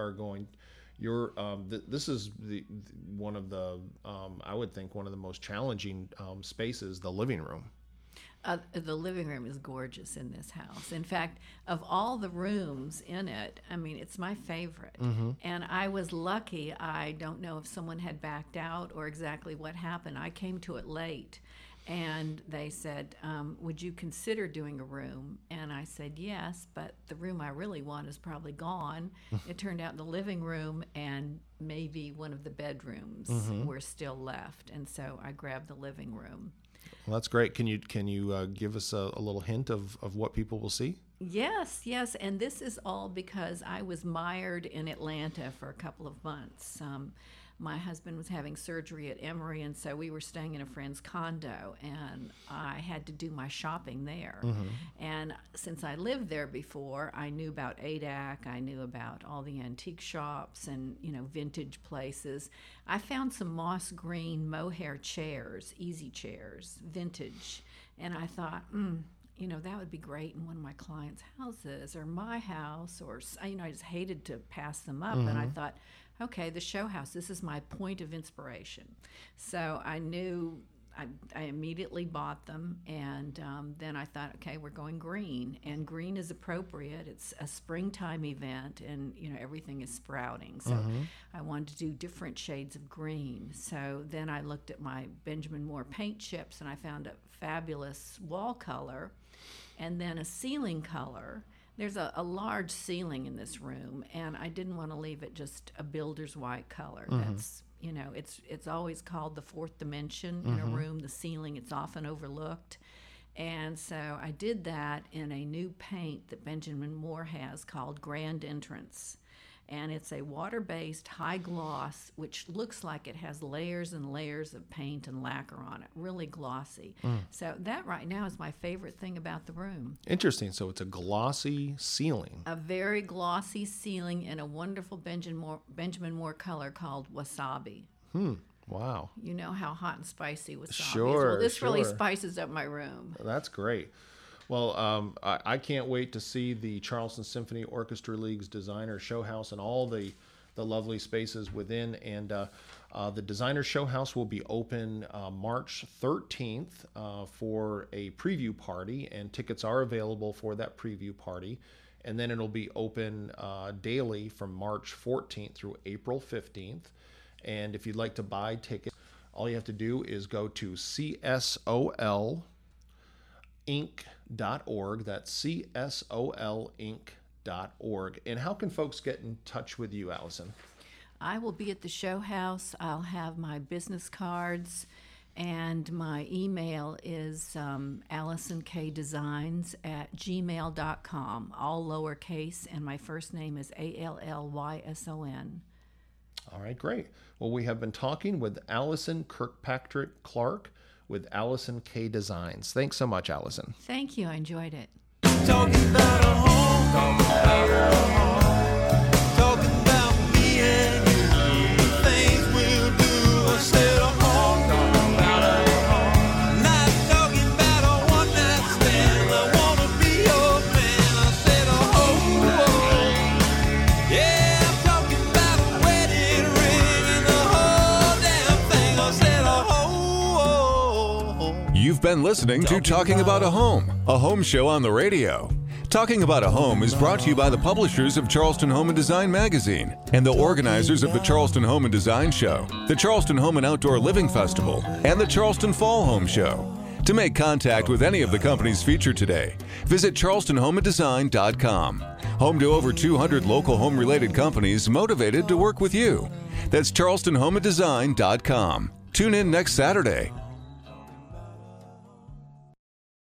This is one of the I would think one of the most challenging spaces, the living room. The living room is gorgeous in this house. In fact, of all the rooms in it, I mean, it's my favorite. Mm-hmm. And I was lucky. I don't know if someone had backed out or exactly what happened. I came to it late. And they said, would you consider doing a room? And I said, yes, but the room I really want is probably gone. It turned out the living room and maybe one of the bedrooms were still left. And so I grabbed the living room. Well, that's great. Can you give us a little hint of what people will see? Yes. And this is all because I was mired in Atlanta for a couple of months. My husband was having surgery at Emory, and so we were staying in a friend's condo, and I had to do my shopping there. And since I lived there before, I knew about ADAC, I knew about all the antique shops and, vintage places. I found some moss green mohair chairs, easy chairs, vintage, and I thought, that would be great in one of my clients' houses or my house, or, I just hated to pass them up, and I thought, okay, the show house, this is my point of inspiration. So I knew, I immediately bought them, and then I thought, okay, we're going green, and green is appropriate. It's a springtime event, and everything is sprouting. So I wanted to do different shades of green. So then I looked at my Benjamin Moore paint chips, and I found a fabulous wall color, and then a ceiling color. There's a large ceiling in this room, and I didn't want to leave it just a builder's white color. That's, it's always called the fourth dimension in a room, the ceiling. It's often overlooked. And so I did that in a new paint that Benjamin Moore has called Grand Entrance. And it's a water-based high gloss, which looks like it has layers and layers of paint and lacquer on it, really glossy. So that right now is my favorite thing about the room. Interesting. So it's a glossy ceiling. A very glossy ceiling in a wonderful Benjamin Moore color called Wasabi. Wow. You know how hot and spicy Wasabi is. Sure, Well, this really spices up my room. That's great. Well, I can't wait to see the Charleston Symphony Orchestra League's designer show house and all the lovely spaces within. And the designer show house will be open March 13th for a preview party, and tickets are available for that preview party. And then it'll be open daily from March 14th through April 15th. And if you'd like to buy tickets, all you have to do is go to CSOLinc.org. That's CSOLinc.org. And how can folks get in touch with you, Allison? I will be at the show house. I'll have my business cards, and my email is AllisonKDesigns@gmail.com, all lowercase, and my first name is ALLYSON. All right, great. Well, we have been talking with Allison Kirkpatrick Clark with Allison K Designs. Thanks so much, Allison. Thank you. I enjoyed it. Talking about a home, talking about me and you, things we'll do instead of home. Not talking about a one-night stand, I wanna be your man. I said, yeah, I'm talking about a wedding ring and the whole damn thing. I said, You've been listening to Talking About a home show on the radio. Talking About a Home is brought to you by the publishers of Charleston Home and Design magazine and the organizers of the Charleston Home and Design Show, the Charleston Home and Outdoor Living Festival, and the Charleston Fall Home Show. To make contact with any of the companies featured today, visit charlestonhomeanddesign.com. Home to over 200 local home-related companies motivated to work with you. That's charlestonhomeanddesign.com. Tune in next Saturday